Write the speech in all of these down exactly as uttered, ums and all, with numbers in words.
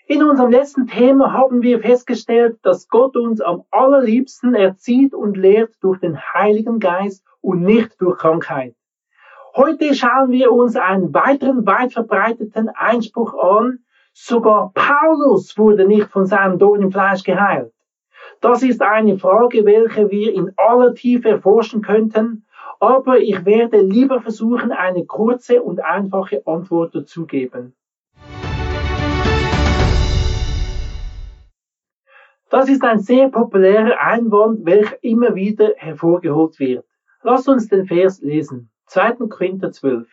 In unserem letzten Thema haben wir festgestellt, dass Gott uns am allerliebsten erzieht und lehrt durch den Heiligen Geist und nicht durch Krankheit. Heute schauen wir uns einen weiteren weit verbreiteten Einspruch an. Sogar Paulus wurde nicht von seinem Dorn im Fleisch geheilt. Das ist eine Frage, welche wir in aller Tiefe erforschen könnten, aber ich werde lieber versuchen, eine kurze und einfache Antwort dazu geben. Das ist ein sehr populärer Einwand, welcher immer wieder hervorgeholt wird. Lasst uns den Vers lesen. zweiter Korinther zwölf.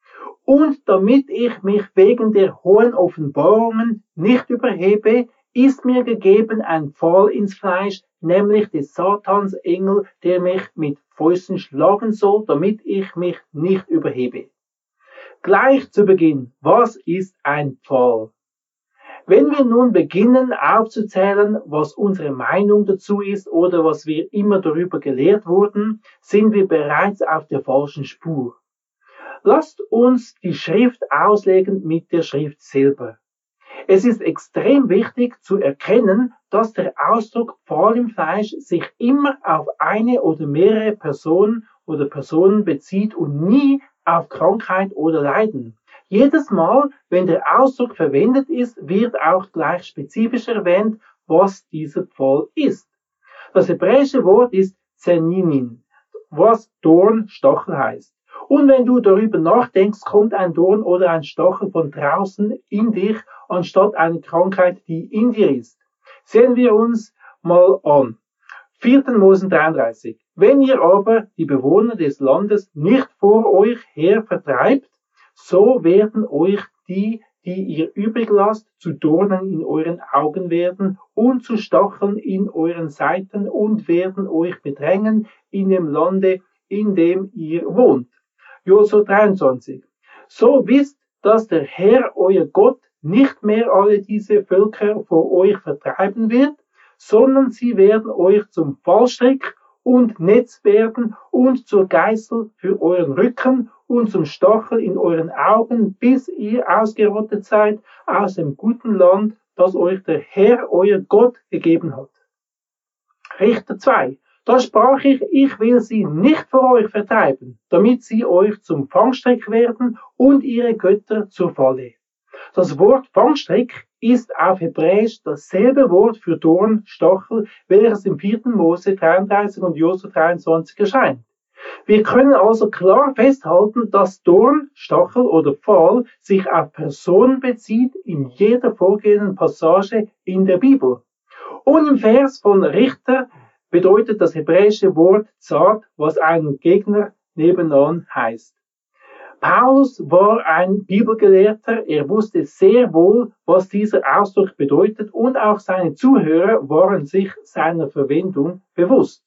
Und damit ich mich wegen der hohen Offenbarungen nicht überhebe, ist mir gegeben ein Pfahl ins Fleisch, nämlich des Satans Engel, der mich mit Fäusten schlagen soll, damit ich mich nicht überhebe. Gleich zu Beginn, was ist ein Pfahl? Wenn wir nun beginnen aufzuzählen, was unsere Meinung dazu ist oder was wir immer darüber gelehrt wurden, sind wir bereits auf der falschen Spur. Lasst uns die Schrift auslegen mit der Schrift selber. Es ist extrem wichtig zu erkennen, dass der Ausdruck Pfahl im Fleisch sich immer auf eine oder mehrere Personen oder Personen bezieht und nie auf Krankheit oder Leiden. Jedes Mal, wenn der Ausdruck verwendet ist, wird auch gleich spezifisch erwähnt, was dieser Pfahl ist. Das hebräische Wort ist Zeninin, was Dorn, Stachel heißt. Und wenn du darüber nachdenkst, kommt ein Dorn oder ein Stachel von draußen in dich, anstatt eine Krankheit, die in dir ist. Sehen wir uns mal an. vierter Mose dreiunddreißig. Wenn ihr aber die Bewohner des Landes nicht vor euch her vertreibt, so werden euch die, die ihr übrig lasst, zu Dornen in euren Augen werden und zu Stacheln in euren Seiten und werden euch bedrängen in dem Lande, in dem ihr wohnt. Josua dreiundzwanzig. So wisst, dass der Herr, euer Gott, nicht mehr alle diese Völker vor euch vertreiben wird, sondern sie werden euch zum Fallstrick und Netz werden und zur Geißel für euren Rücken und zum Stachel in euren Augen, bis ihr ausgerottet seid aus dem guten Land, das euch der Herr, euer Gott, gegeben hat. Richter zwei. Da sprach ich, ich will sie nicht vor euch vertreiben, damit sie euch zum Fangstrick werden und ihre Götter zur Falle. Das Wort Fangstrick ist auf Hebräisch dasselbe Wort für Dorn, Stachel, welches im vierter Mose dreiunddreißig und Josua dreiundzwanzig erscheint. Wir können also klar festhalten, dass Dorn, Stachel oder Pfahl sich auf Personen bezieht in jeder vorgehenden Passage in der Bibel. Und im Vers von Richter bedeutet das hebräische Wort Zad, was einen Gegner nebenan heißt. Paulus war ein Bibelgelehrter, er wusste sehr wohl, was dieser Ausdruck bedeutet und auch seine Zuhörer waren sich seiner Verwendung bewusst.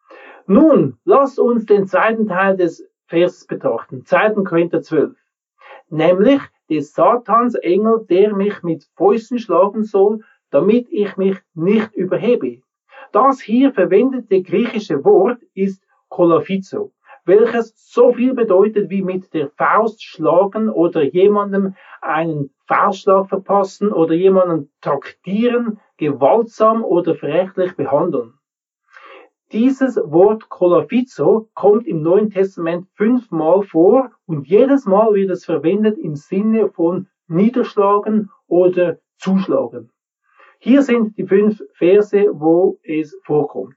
Nun, lasst uns den zweiten Teil des Verses betrachten, zweiter Korinther zwölf. Nämlich des Satans Engel, der mich mit Fäusten schlagen soll, damit ich mich nicht überhebe. Das hier verwendete griechische Wort ist Kolaphizo, welches so viel bedeutet wie mit der Faust schlagen oder jemandem einen Faustschlag verpassen oder jemanden traktieren, gewaltsam oder verächtlich behandeln. Dieses Wort Kolaphizo kommt im Neuen Testament fünfmal vor und jedes Mal wird es verwendet im Sinne von niederschlagen oder zuschlagen. Hier sind die fünf Verse, wo es vorkommt.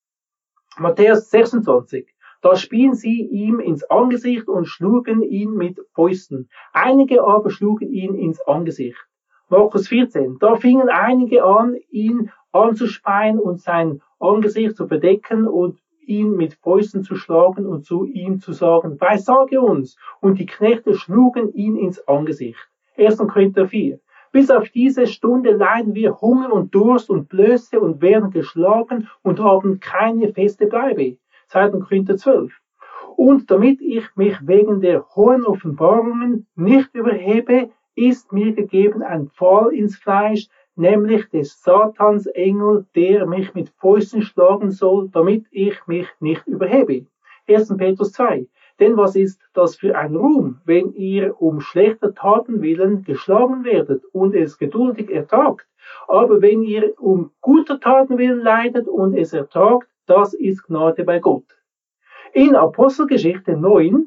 Matthäus sechsundzwanzig. Da spien sie ihm ins Angesicht und schlugen ihn mit Fäusten. Einige aber schlugen ihn ins Angesicht. Markus vierzehn. Da fingen einige an, ihn anzuspeien und sein Angesicht zu verdecken und ihn mit Fäusten zu schlagen und zu ihm zu sagen, weissage uns. Und die Knechte schlugen ihn ins Angesicht. erster Korinther vier. Bis auf diese Stunde leiden wir Hunger und Durst und Blöße und werden geschlagen und haben keine feste Bleibe. zweiter Korinther zwölf. Und damit ich mich wegen der hohen Offenbarungen nicht überhebe, ist mir gegeben ein Pfahl ins Fleisch, nämlich des Satans Engel, der mich mit Fäusten schlagen soll, damit ich mich nicht überhebe. erster Petrus zwei. Denn was ist das für ein Ruhm, wenn ihr um schlechter Taten willen geschlagen werdet und es geduldig ertragt? Aber wenn ihr um guter Taten willen leidet und es ertragt, das ist Gnade bei Gott. In Apostelgeschichte neun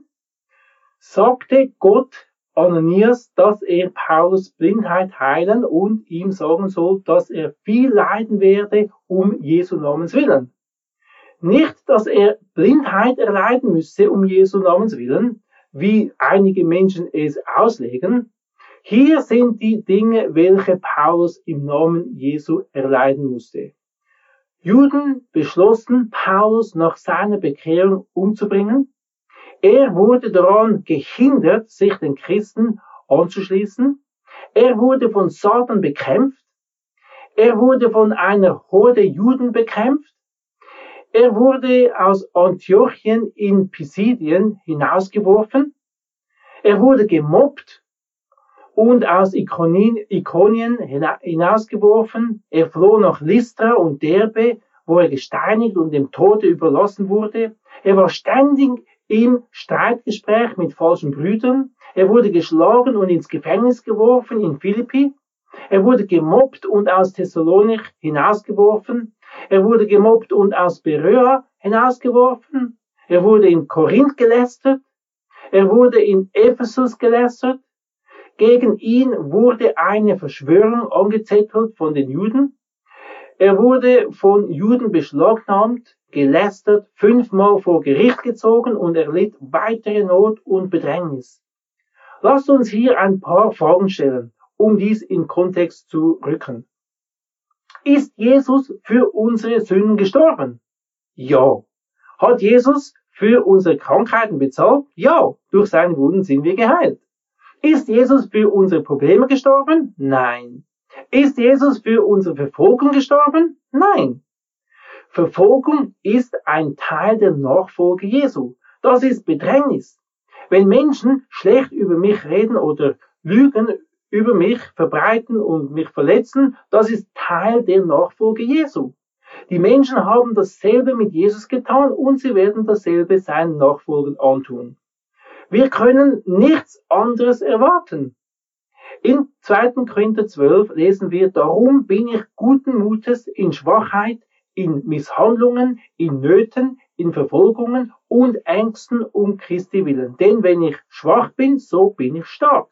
sagte Gott Ananias, dass er Paulus Blindheit heilen und ihm sagen soll, dass er viel leiden werde um Jesu Namens willen. Nicht, dass er Blindheit erleiden müsse um Jesu Namens willen, wie einige Menschen es auslegen. Hier sind die Dinge, welche Paulus im Namen Jesu erleiden musste. Juden beschlossen, Paulus nach seiner Bekehrung umzubringen. Er wurde daran gehindert, sich den Christen anzuschließen. Er wurde von Satan bekämpft. Er wurde von einer Horde Juden bekämpft. Er wurde aus Antiochien in Pisidien hinausgeworfen. Er wurde gemobbt und aus Ikonien, Ikonien hinausgeworfen. Er floh nach Lystra und Derbe, wo er gesteinigt und dem Tode überlassen wurde. Er war ständig im Streitgespräch mit falschen Brüdern. Er wurde geschlagen und ins Gefängnis geworfen in Philippi. Er wurde gemobbt und aus Thessalonich hinausgeworfen. Er wurde gemobbt und aus Beröa hinausgeworfen. Er wurde in Korinth gelästert. Er wurde in Ephesus gelästert. Gegen ihn wurde eine Verschwörung angezettelt von den Juden. Er wurde von Juden beschlagnahmt, gelästert, fünfmal vor Gericht gezogen und erlitt weitere Not und Bedrängnis. Lasst uns hier ein paar Fragen stellen, um dies in Kontext zu rücken. Ist Jesus für unsere Sünden gestorben? Ja. Hat Jesus für unsere Krankheiten bezahlt? Ja. Durch seine Wunden sind wir geheilt. Ist Jesus für unsere Probleme gestorben? Nein. Ist Jesus für unsere Verfolgung gestorben? Nein. Verfolgung ist ein Teil der Nachfolge Jesu. Das ist Bedrängnis. Wenn Menschen schlecht über mich reden oder Lügen über mich verbreiten und mich verletzen, das ist Teil der Nachfolge Jesu. Die Menschen haben dasselbe mit Jesus getan und sie werden dasselbe seinen Nachfolgern antun. Wir können nichts anderes erwarten. In zweiten Korinther zwölf lesen wir, darum bin ich guten Mutes in Schwachheit, in Misshandlungen, in Nöten, in Verfolgungen und Ängsten um Christi willen. Denn wenn ich schwach bin, so bin ich stark.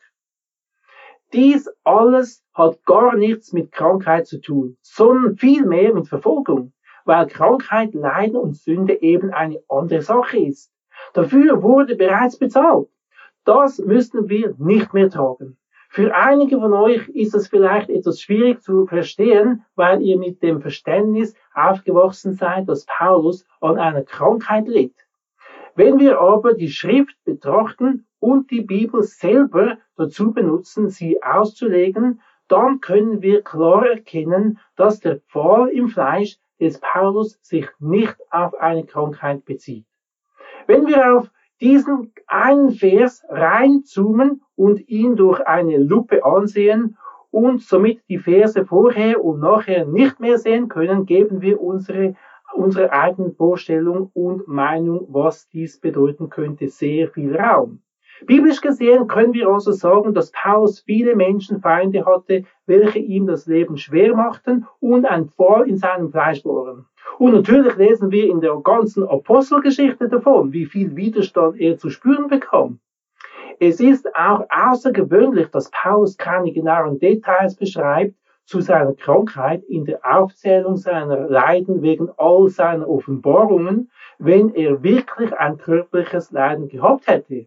Dies alles hat gar nichts mit Krankheit zu tun, sondern vielmehr mit Verfolgung, weil Krankheit, Leiden und Sünde eben eine andere Sache ist. Dafür wurde bereits bezahlt. Das müssen wir nicht mehr tragen. Für einige von euch ist es vielleicht etwas schwierig zu verstehen, weil ihr mit dem Verständnis aufgewachsen seid, dass Paulus an einer Krankheit litt. Wenn wir aber die Schrift betrachten und die Bibel selber dazu benutzen, sie auszulegen, dann können wir klar erkennen, dass der Pfahl im Fleisch des Paulus sich nicht auf eine Krankheit bezieht. Wenn wir auf diesen einen Vers reinzoomen und ihn durch eine Lupe ansehen und somit die Verse vorher und nachher nicht mehr sehen können, geben wir unsere, unsere eigene Vorstellung und Meinung, was dies bedeuten könnte, sehr viel Raum. Biblisch gesehen können wir also sagen, dass Paulus viele Menschenfeinde hatte, welche ihm das Leben schwer machten und ein Pfahl in seinem Fleisch bohren. Und natürlich lesen wir in der ganzen Apostelgeschichte davon, wie viel Widerstand er zu spüren bekam. Es ist auch außergewöhnlich, dass Paulus keine genauen Details beschreibt zu seiner Krankheit in der Aufzählung seiner Leiden wegen all seiner Offenbarungen, wenn er wirklich ein körperliches Leiden gehabt hätte.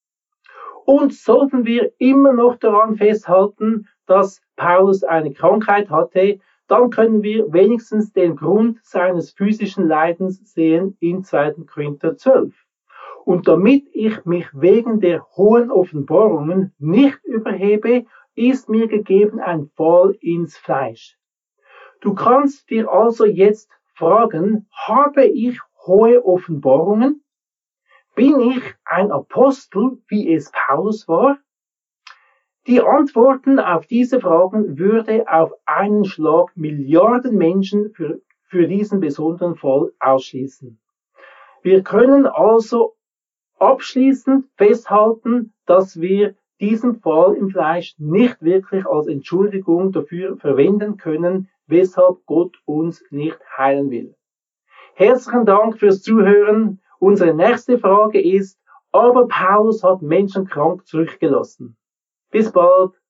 Und sollten wir immer noch daran festhalten, dass Paulus eine Krankheit hatte, dann können wir wenigstens den Grund seines physischen Leidens sehen in zweiten Korinther zwölf. Und damit ich mich wegen der hohen Offenbarungen nicht überhebe, ist mir gegeben ein Pfahl ins Fleisch. Du kannst dir also jetzt fragen, habe ich hohe Offenbarungen? Bin ich ein Apostel, wie es Paulus war? Die Antworten auf diese Fragen würde auf einen Schlag Milliarden Menschen für, für diesen besonderen Fall ausschließen. Wir können also abschließend festhalten, dass wir diesen Fall im Fleisch nicht wirklich als Entschuldigung dafür verwenden können, weshalb Gott uns nicht heilen will. Herzlichen Dank fürs Zuhören. Unsere nächste Frage ist, aber Paulus hat Menschen krank zurückgelassen. Bis bald.